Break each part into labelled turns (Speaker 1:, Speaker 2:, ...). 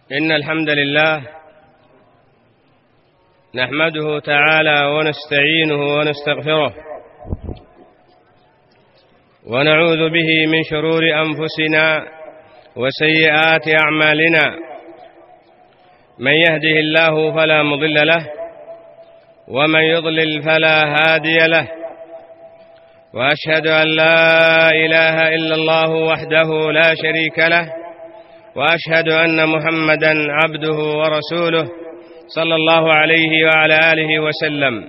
Speaker 1: إن الحمد لله نحمده تعالى ونستعينه ونستغفره ونعوذ به من شرور أنفسنا وسيئات أعمالنا. من يهده الله فلا مضل له ومن يضلل فلا هادي له، وأشهد أن لا إله إلا الله وحده لا شريك له، وأشهد أن محمدًا عبده ورسوله صلى الله عليه وعلى آله وسلم.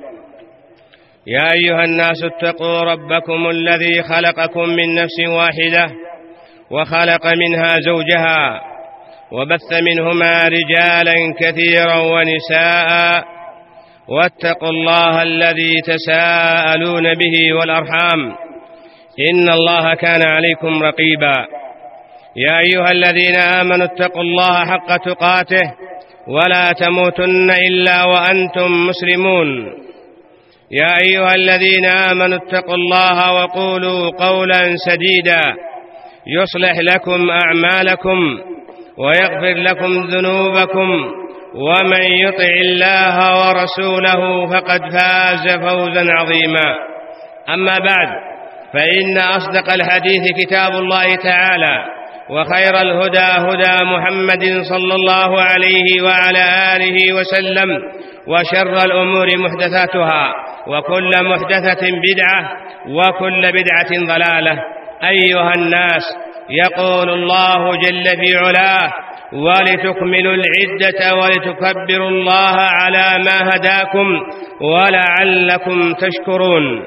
Speaker 1: يا أيها الناس اتقوا ربكم الذي خلقكم من نفس واحدة وخلق منها زوجها وبث منهما رجالا كثيرا ونساء، واتقوا الله الذي تساءلون به والأرحام إن الله كان عليكم رقيبا. يا أيها الذين آمنوا اتقوا الله حق تقاته ولا تموتن إلا وأنتم مسلمون. يا أيها الذين آمنوا اتقوا الله وقولوا قولا سديدا يصلح لكم أعمالكم ويغفر لكم ذنوبكم، ومن يطع الله ورسوله فقد فاز فوزا عظيما. أما بعد، فإن أصدق الحديث كتاب الله تعالى، وخير الهدى هدى محمد صلى الله عليه وعلى آله وسلم، وشر الأمور محدثاتها، وكل محدثة بدعة، وكل بدعة ضلالة. أيها الناس، يقول الله جل في علاه: ولتكملوا العدة ولتكبروا الله على ما هداكم ولعلكم تشكرون.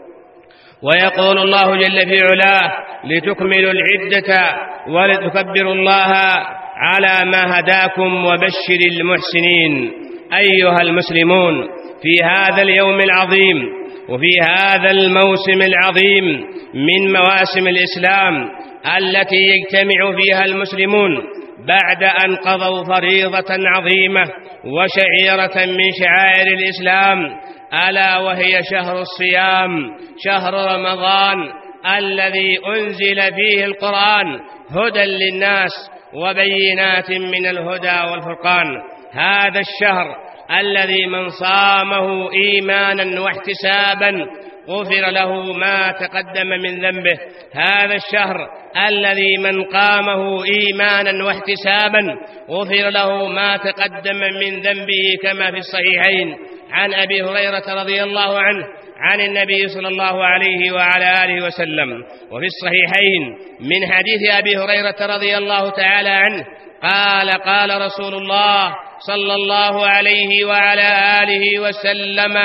Speaker 1: ويقول الله جل في علاه: لتكملوا العدة ولتكبروا الله على ما هداكم وبشر المحسنين. أيها المسلمون، في هذا اليوم العظيم وفي هذا الموسم العظيم من مواسم الإسلام التي يجتمع فيها المسلمون بعد أن قضوا فريضة عظيمة وشعيرة من شعائر الإسلام، ألا وهي شهر الصيام، شهر رمضان الذي أنزل فيه القرآن هدى للناس وبينات من الهدى والفرقان. هذا الشهر الذي من صامه إيمانا واحتسابا غفر له ما تقدم من ذنبه. هذا الشهر الذي من قامه إيمانا واحتسابا غفر له ما تقدم من ذنبه، كما في الصحيحين عن أبي هريرة رضي الله عنه عن النبي صلى الله عليه وعلى آله وسلم. وفي الصحيحين من حديث أبي هريرة رضي الله تعالى عنه قال: قال رسول الله صلى الله عليه وعلى آله وسلم: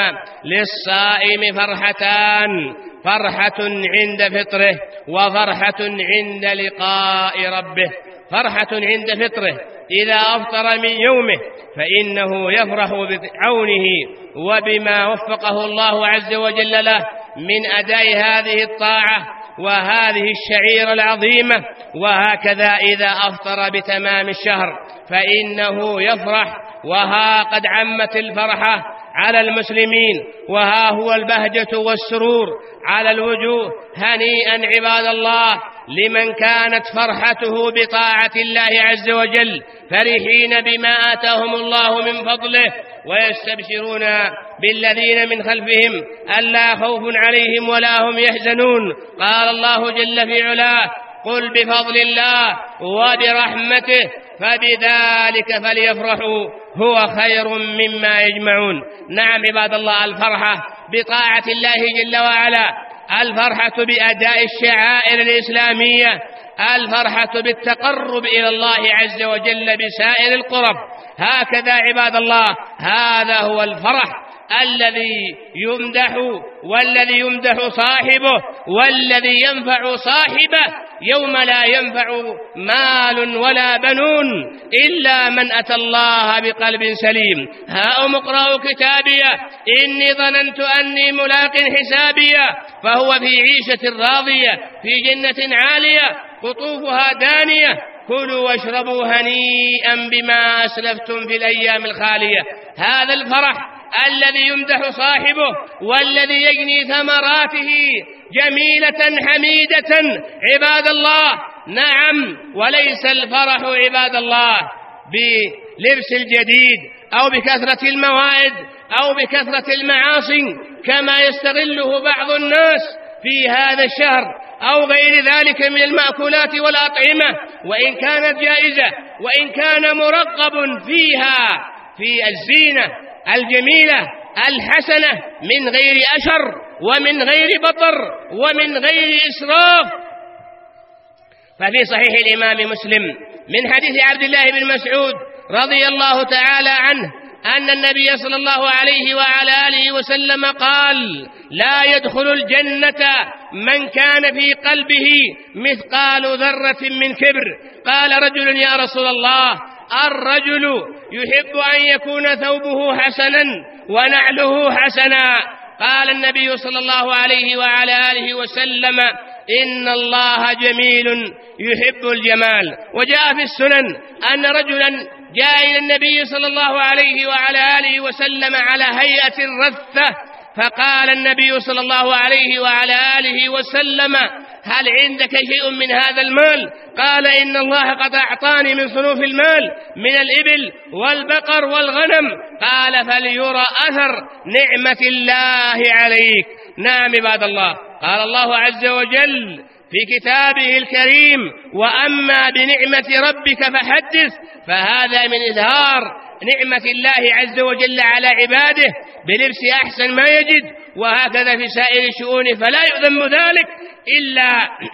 Speaker 1: للصائم فرحتان، فرحة عند فطره وفرحة عند لقاء ربه. فرحة عند فطره إذا أفطر من يومه فإنه يفرح بعونه وبما وفقه الله عز وجل له من أداء هذه الطاعة وهذه الشعيرة العظيمة. وهكذا إذا أفطر بتمام الشهر فإنه يفرح، وها قد عمت الفرحة على المسلمين، وها هو البهجة والسرور على الوجوه. هنيئا عباد الله لمن كانت فرحته بطاعة الله عز وجل، فرحين بما آتاهم الله من فضله، ويستبشرون بالذين من خلفهم ألا خوف عليهم ولا هم يحزنون. قال الله جل في علاه: قل بفضل الله وبرحمته فبذلك فليفرحوا هو خير مما يجمعون. نعم عباد الله، الفرحة بطاعة الله جل وعلا، الفرحة بأداء الشعائر الإسلامية، الفرحة بالتقرب إلى الله عز وجل بسائر القرب. هكذا عباد الله، هذا هو الفرح الذي يمدح والذي يمدح صاحبه والذي ينفع صاحبه يوم لا ينفع مال ولا بنون إلا من أتى الله بقلب سليم. هاؤم اقرأوا كتابي إني ظننت أني ملاق حسابي، فهو في عيشة راضية في جنة عالية قطوفها دانية، كلوا واشربوا هنيئا بما أسلفتم في الأيام الخالية. هذا الفرح الذي يمدح صاحبه والذي يجني ثمراته جميلة حميدة عباد الله. نعم، وليس الفرح عباد الله بلبس الجديد أو بكثرة الموائد أو بكثرة المعاصي كما يستغله بعض الناس في هذا الشهر أو غير ذلك من المأكولات والأطعمة، وإن كانت جائزة وإن كان مرغب فيها في الزينة الجميلة الحسنة من غير أشر ومن غير بطر ومن غير إسراف. ففي صحيح الإمام مسلم من حديث عبد الله بن مسعود رضي الله تعالى عنه أن النبي صلى الله عليه وعلى آله وسلم قال: لا يدخل الجنة من كان في قلبه مثقال ذرة من كبر. قال رجل: يا رسول الله، الرجل يحب أن يكون ثوبه حسنا ونعله حسنا. قال النبي صلى الله عليه وعلى آله وسلم: إن الله جميل يحب الجمال. وجاء في السنن أن رجلا جاء إلى النبي صلى الله عليه وعلى آله وسلم على هيئة الرثة، فقال النبي صلى الله عليه وعلى آله وسلم: هل عندك شيء من هذا المال؟ قال: إن الله قد أعطاني من صنوف المال من الإبل والبقر والغنم. قال: فليرى أثر نعمة الله عليك. نعم عباد الله، قال الله عز وجل في كتابه الكريم: وأما بنعمة ربك فحدث. فهذا من إظهار نعمة الله عز وجل على عباده بلبس أحسن ما يجد، وهكذا في سائر الشؤون، فلا يؤذم ذلك إلا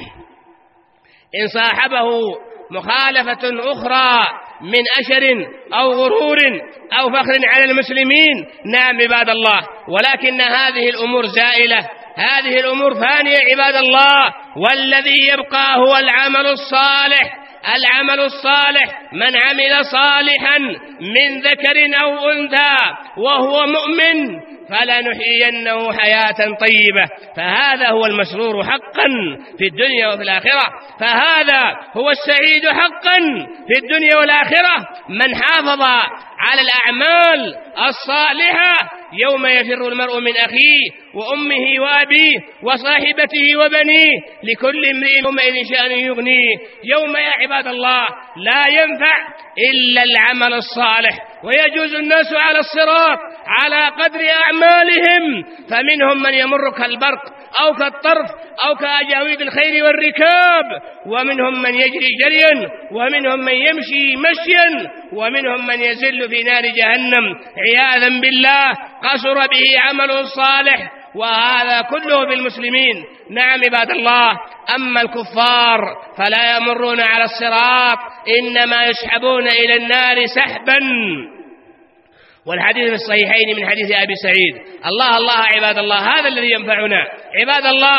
Speaker 1: إن صاحبه مخالفة أخرى من أشر أو غرور أو فخر على المسلمين. نعم عباد الله، ولكن هذه الأمور زائلة، هذه الأمور فانية عباد الله، والذي يبقى هو العمل الصالح. العمل الصالح: من عمل صالحا من ذكر أو أنثى وهو مؤمن فلنحيينه حياة طيبة. فهذا هو المسرور حقا في الدنيا وفي الآخرة، فهذا هو السعيد حقا في الدنيا والآخرة من حافظ على الأعمال الصالحة يوم يفر المرء من أخيه وأمه وأبيه وصاحبته وبنيه لكل امرئ يومئذ شأن يغنيه. يوم يا عباد الله لا ينفع إلا العمل الصالح، ويجوز الناس على الصراط على قدر أعمالهم، فمنهم من يمر كالبرق أو كالطرف أو كأجاويد الخيل والركاب، ومنهم من يجري جريا، ومنهم من يمشي مشيا، ومنهم من يزل في نار جهنم عياذا بالله قصر به عمل صالح، وهذا كله بالمسلمين. نعم عباد الله، أما الكفار فلا يمرون على الصراط، إنما يسحبون إلى النار سحبا. والحديث في الصحيحين من حديث أبي سعيد: الله الله عباد الله، هذا الذي ينفعنا. عباد الله،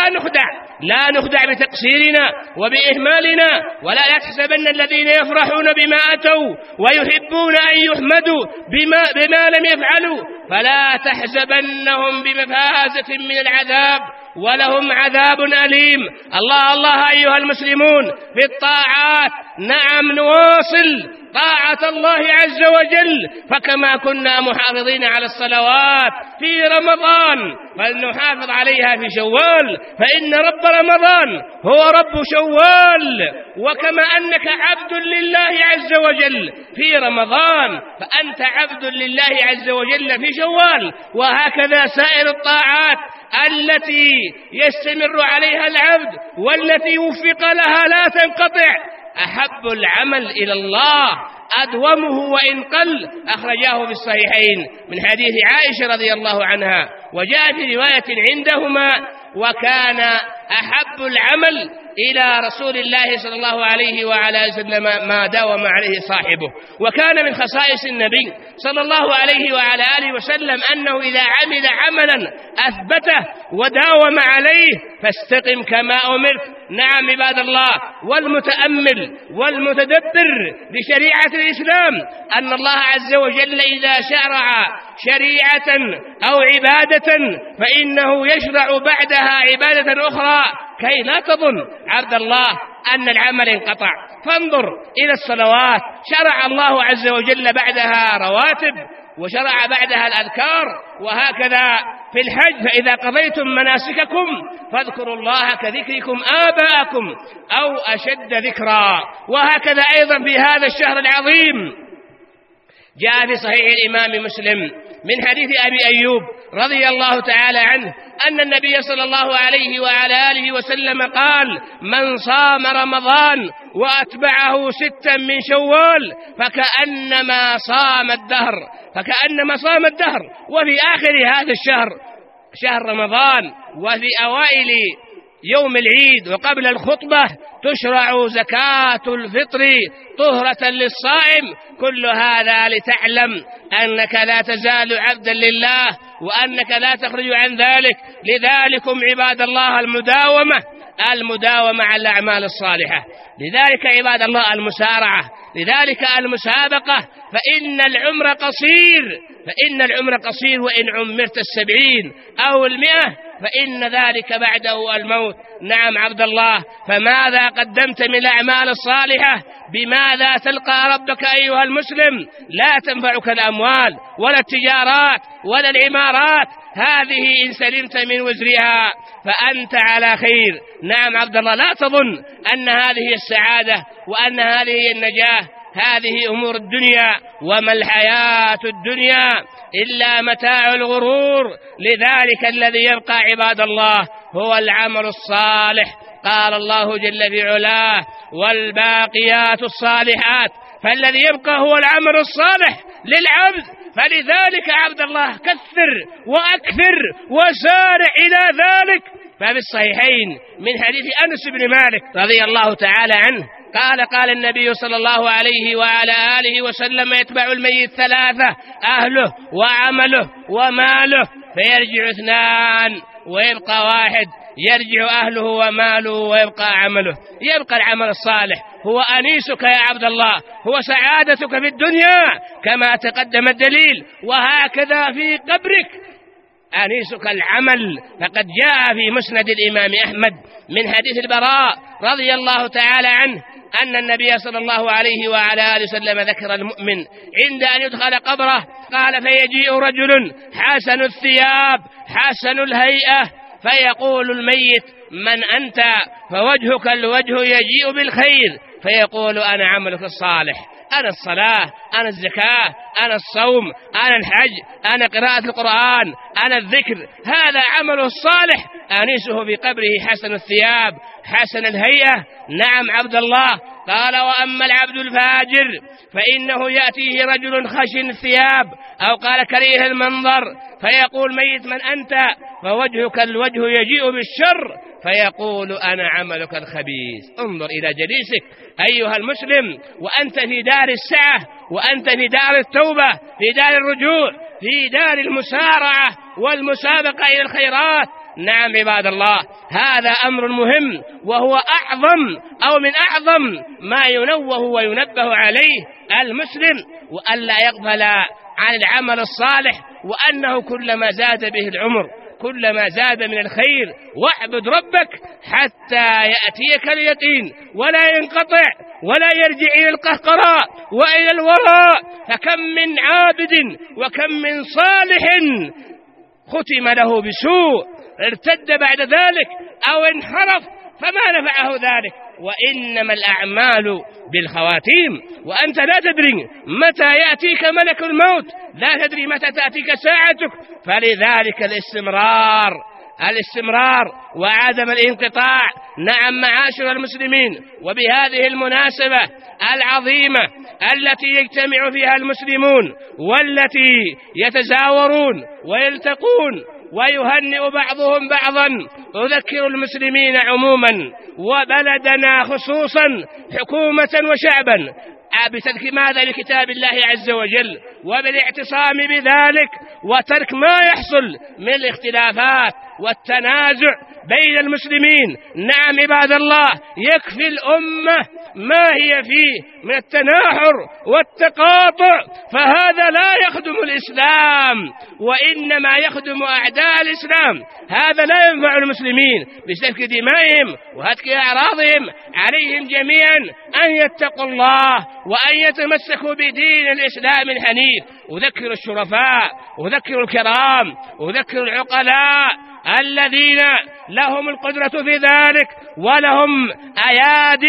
Speaker 1: لا نخدع بتقصيرنا وبإهمالنا، ولا تحسبن الذين يفرحون بما أتوا ويحبون أن يحمدوا بما لم يفعلوا، فلا تحسبنهم بمفازة من العذاب ولهم عذاب أليم. الله الله أيها المسلمون في الطاعات، نعم نواصل طاعة الله عز وجل، فكما كنا محافظين على الصلوات في رمضان فلنحافظ عليها في شوال، فإن رب رمضان هو رب شوال. وكما أنك عبد لله عز وجل في رمضان فأنت عبد لله عز وجل في شوال، وهكذا سائر الطاعات التي يستمر عليها العبد والتي وفق لها لا تنقطع. أحب العمل إلى الله أدومه وإن قل، أخرجاه في الصحيحين من حديث عائشة رضي الله عنها، وجاء في رواية عندهما: وكان أحب العمل إلى رسول الله صلى الله عليه وعلى وسلم ما داوم عليه صاحبه. وكان من خصائص النبي صلى الله عليه وعلى آله وسلم أنه إذا عمل عملا أثبته وداوم عليه فاستقم كما أمرت. نعم عباد الله، والمتأمل والمتدبر بشريعة الإسلام أن الله عز وجل إذا شرع شريعة أو عبادة فإنه يشرع بعدها عبادة أخرى، كي لا تظن عبد الله أن العمل انقطع. فانظر إلى الصلوات، شرع الله عز وجل بعدها رواتب،
Speaker 2: وشرع بعدها الأذكار. وهكذا في الحج: فإذا قضيتم مناسككم فاذكروا الله كذكركم آباءكم أو أشد ذكرا. وهكذا أيضا في هذا الشهر العظيم جاء في صحيح الإمام مسلم من حديث أبي أيوب رضي الله تعالى عنه أن النبي صلى الله عليه وعلى آله وسلم قال: من صام رمضان وأتبعه 6 من شوال فكأنما صام الدهر. وفي آخر هذا الشهر، شهر رمضان، وفي أوائل يوم العيد وقبل الخطبة تشرع زكاة الفطر طهرة للصائم. كل هذا لتعلم أنك لا تزال عبدا لله وأنك لا تخرج عن ذلك. لذلكم عباد الله المداومة على الأعمال الصالحة، لذلك عباد الله المسارعة، لذلك المسابقة. فإن العمر قصير وإن عمرت 70 أو 100 فإن ذلك بعده الموت. نعم عبد الله، فماذا قدمت من الأعمال الصالحة؟ بماذا تلقى ربك أيها المسلم؟ لا تنفعك الأموال ولا التجارات ولا العمارات، هذه إن سلمت من وزرها فأنت على خير. نعم عبد الله، لا تظن أن هذه السعادة وأن هذه النجاة، هذه أمور الدنيا، وما الحياة الدنيا إلا متاع الغرور. لذلك الذي يبقى عباد الله هو العمل الصالح. قال الله جل في علاه: والباقيات الصالحات. فالذي يبقى هو العمل الصالح للعبد. فلذلك عبد الله كثر وأكثر وسارع إلى ذلك. ففي الصحيحين من حديث أنس بن مالك رضي الله تعالى عنه قال النبي صلى الله عليه وعلى آله وسلم: يتبع الميت 3: أهله وعمله وماله، فيرجع 2 ويبقى 1. يرجع أهله وماله ويبقى عمله. يبقى العمل الصالح هو أنيسك يا عبد الله، هو سعادتك في الدنيا كما تقدم الدليل، وهكذا في قبرك أنيسك العمل. فقد جاء في مسند الإمام أحمد من حديث البراء رضي الله تعالى عنه أن النبي صلى الله عليه وعلى آله وسلم ذكر المؤمن عند أن يدخل قبره قال: فيجيء رجل حسن الثياب حسن الهيئة فيقول الميت: من أنت؟ فوجهك الوجه يجيء بالخير، فيقول: أنا عملك الصالح، أنا الصلاة، أنا الزكاة، أنا الصوم، أنا الحج، أنا قراءة القرآن، أنا الذكر. هذا عمله الصالح آنسه في قبره حسن الثياب حسن الهيئة. نعم عبد الله. قال: وأما العبد الفاجر فإنه يأتيه رجل خشن الثياب أو قال كريه المنظر فيقول ميت: من أنت؟ فوجهك الوجه يجيء بالشر، فيقول: أنا عملك الخبيث. انظر إلى جليسك أيها المسلم وأنت في دار السعة، وأنت في دار التوبة، في دار الرجوع، في دار المسارعة والمسابقة إلى الخيرات. نعم عباد الله، هذا أمر مهم، وهو أعظم أو من أعظم ما ينوه وينبه عليه المسلم، وألا يغفل عن العمل الصالح، وأنه كلما زاد به العمر كلما زاد من الخير. واعبد ربك حتى يأتيك اليقين ولا ينقطع ولا يرجع إلى القهقراء وإلى الوراء. فكم من عابد وكم من صالح ختم له بسوء، ارتد بعد ذلك أو انحرف فما نفعه ذلك. وإنما الأعمال بالخواتيم، وأنت لا تدري متى يأتيك ملك الموت، لا تدري متى تأتيك ساعتك. فلذلك الاستمرار وعدم الانقطاع. نعم معاشر المسلمين، وبهذه المناسبة العظيمة التي يجتمع فيها المسلمون والتي يتزاورون ويلتقون ويهنئ بعضهم بعضا، أذكر المسلمين عموما وبلدنا خصوصا حكومة وشعبا بترك ماذا لكتاب الله عز وجل وبالاعتصام بذلك، وترك ما يحصل من الاختلافات والتنازع بين المسلمين. نعم عباد الله، يكفي الأمة ما هي فيه من التناحر والتقاطع، فهذا لا يخدم الإسلام وإنما يخدم أعداء الإسلام. هذا لا ينفع المسلمين بسفك دمائهم وهتك أعراضهم. عليهم جميعا أن يتقوا الله وأن يتمسكوا بدين الإسلام الحنيف. أذكر الشرفاء، أذكر الكرام، أذكر العقلاء الذين لهم القدرة في ذلك ولهم أياد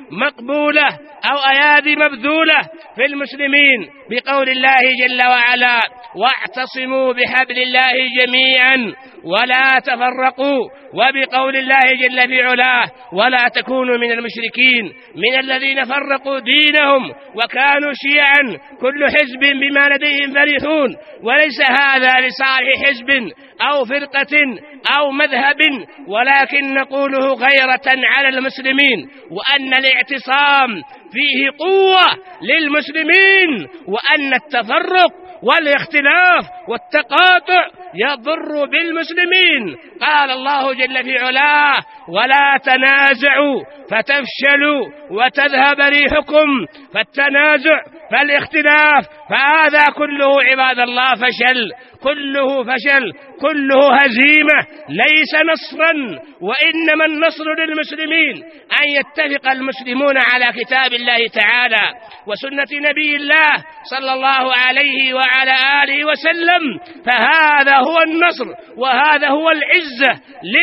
Speaker 2: مقبولة أو أيادي مبذولة في المسلمين بقول الله جل وعلا: واعتصموا بحبل الله جميعا ولا تفرقوا، وبقول الله جل في علاه: ولا تكونوا من المشركين من الذين فرقوا دينهم وكانوا شيعا كل حزب بما لديهم فرحون. وليس هذا لصالح حزب أو فرقة أو مذهب، ولكن نقوله غيرة على المسلمين، وأن الاعتصام فيه قوة للمسلمين، وأن التفرق والاختلاف والتقاطع يضر بالمسلمين. قال الله جل في علاه: ولا تنازعوا فتفشلوا وتذهب ريحكم. فالتنازع فالاختلاف فهذا كله عباد الله فشل، كله فشل، كله هزيمة، ليس نصرا، وإنما النصر للمسلمين أن يتفق المسلمون على كتاب الله تعالى وسنة نبي الله صلى الله عليه وعلى آله وسلم، فهذا هو النصر وهذا هو العزة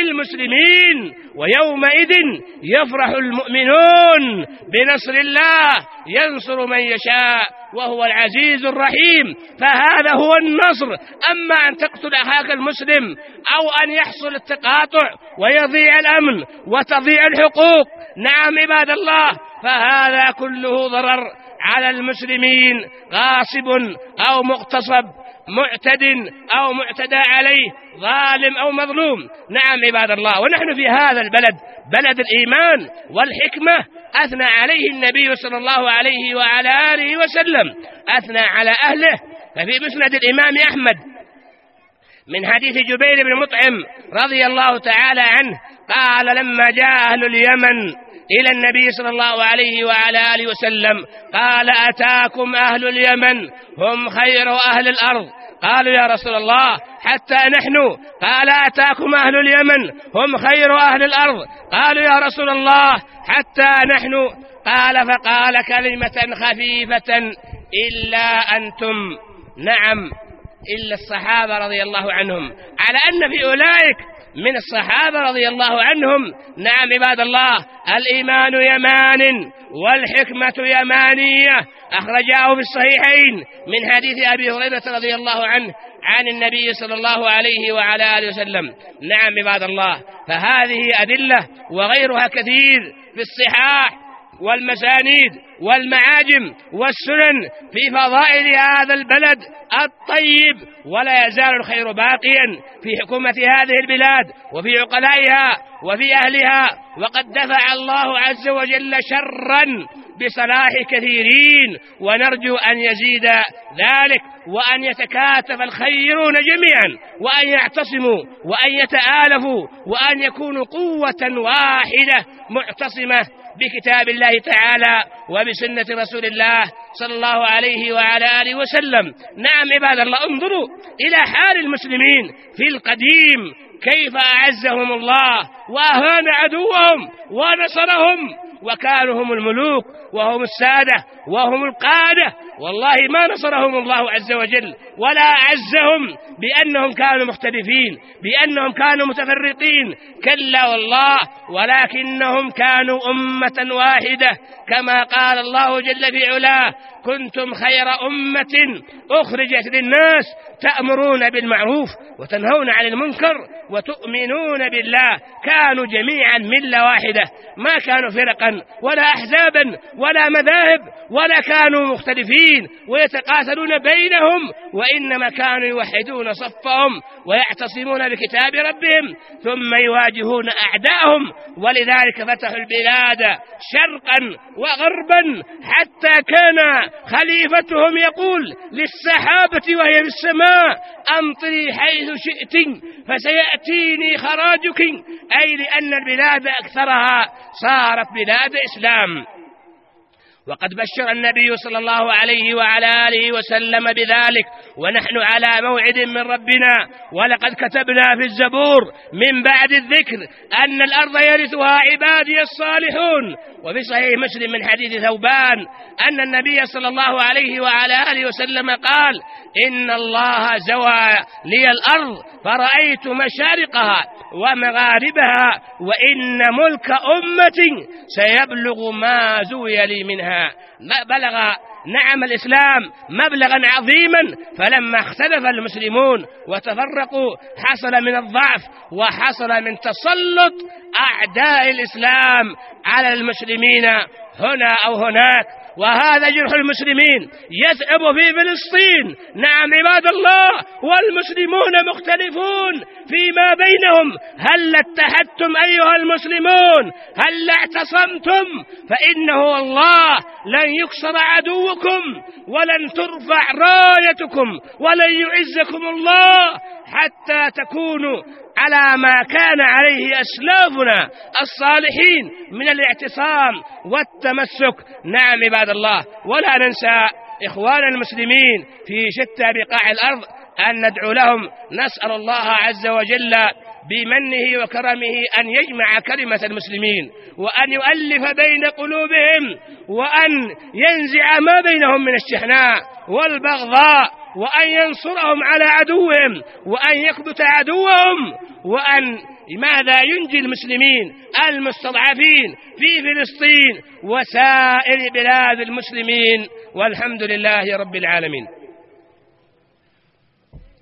Speaker 2: للمسلمين. ويومئذ يفرح المؤمنون بنصر الله، ينصر من يشاء وهو العزيز الرحيم. فهذا هو النصر. أما أن تقتل أخاك المسلم أو أن يحصل التقاطع ويضيع الأمن وتضيع الحقوق، نعم عباد الله، فهذا كله ضرر على المسلمين، غاصب أو مغتصب، معتد أو معتدى عليه، ظالم أو مظلوم. نعم عباد الله، ونحن في هذا البلد بلد الإيمان والحكمة أثنى عليه النبي صلى الله عليه وعلى آله وسلم، أثنى على أهله. ففي مسند الإمام أحمد من حديث جبير بن مطعم رضي الله تعالى عنه قال: لما جاء أهل اليمن إلى النبي صلى الله عليه وعلى آله وسلم قال: أتاكم أهل اليمن هم خير أهل الأرض. قالوا: يا رسول الله حتى نحن. قال: أتاكم أهل اليمن هم خير أهل الأرض. قالوا: يا رسول الله حتى نحن. قال: فقال كلمة خفيفة: إلا أنتم. نعم، إلا الصحابة رضي الله عنهم، على أن في أولئك من الصحابة رضي الله عنهم. نعم عباد الله، الإيمان يمان والحكمة يمانية، أخرجاه في الصحيحين من حديث أبي هريرة رضي الله عنه عن النبي صلى الله عليه وعلى آله وسلم. نعم عباد الله، فهذه أدلة وغيرها كثير في الصحاح والمسانيد والمعاجم والسنن في فضائل هذا البلد الطيب، ولا يزال الخير باقيا في حكومة هذه البلاد وفي عقلائها وفي أهلها. وقد دفع الله عز وجل شرا بصلاح كثيرين، ونرجو أن يزيد ذلك وأن يتكاتف الخيرون جميعا وأن يعتصموا وأن يتآلفوا وأن يكونوا قوة واحدة معتصمة بكتاب الله تعالى وبسنة رسول الله صلى الله عليه وعلى آله وسلم. نعم عباد الله، انظروا إلى حال المسلمين في القديم، كيف أعزهم الله وأهان عدوهم ونصرهم، وكانوا هم الملوك وهم السادة وهم القادة. والله ما نصرهم الله عز وجل ولا أعزهم بأنهم كانوا مختلفين، بأنهم كانوا متفرقين، كلا والله، ولكنهم كانوا أمة واحدة، كما قال الله جل في علاه: كنتم خير أمة أخرجت للناس تأمرون بالمعروف وتنهون عن المنكر وتؤمنون بالله. كانوا جميعا ملة واحدة، ما كانوا فرقا ولا أحزابا ولا مذاهب ولا كانوا مختلفين ويتقاتلون بينهم، وإنما كانوا يوحدون صفهم ويعتصمون بكتاب ربهم ثم يواجهون أعداءهم. ولذلك فتحوا البلاد شرقا وغربا، حتى كان خليفتهم يقول للسحابة وهي بالسماء: أمطري حيث شئت فسيأتيني خراجك، أي لأن البلاد أكثرها صارت بلاد إسلام. وقد بشر النبي صلى الله عليه وعلى آله وسلم بذلك، ونحن على موعد من ربنا. ولقد كتبنا في الزبور من بعد الذكر أن الأرض يرثها عبادي الصالحون. وفي صحيح مسلم من حديث ثوبان أن النبي صلى الله عليه وعلى آله وسلم قال: إن الله زوى لي الأرض فرأيت مشارقها ومغاربها، وإن ملك أمة سيبلغ ما زوي لي منها. بلغ نعم الإسلام مبلغا عظيما، فلما اختلف المسلمون وتفرقوا حصل من الضعف وحصل من تسلط أعداء الإسلام على المسلمين هنا أو هناك. وهذا جرح المسلمين يثأب في فلسطين. نعم عباد الله، والمسلمون مختلفون فيما بينهم. هل اتحدتم أيها المسلمون؟ هل اعتصمتم؟ فإنه والله لن يكسر عدوكم ولن ترفع رايتكم ولن يعزكم الله حتى تكونوا على ما كان عليه أسلافنا الصالحين من الاعتصام والتمسك. نعم عباد الله، ولا ننسى إخوان المسلمين في شتى بقاع الأرض أن ندعو لهم. نسأل الله عز وجل بمنه وكرمه أن يجمع كلمة المسلمين، وأن يؤلف بين قلوبهم، وأن ينزع ما بينهم من الشحناء والبغضاء، وأن ينصرهم على عدوهم، وأن يكبت عدوهم، وأن ماذا ينجي المسلمين المستضعفين في فلسطين وسائر بلاد المسلمين. والحمد لله رب العالمين.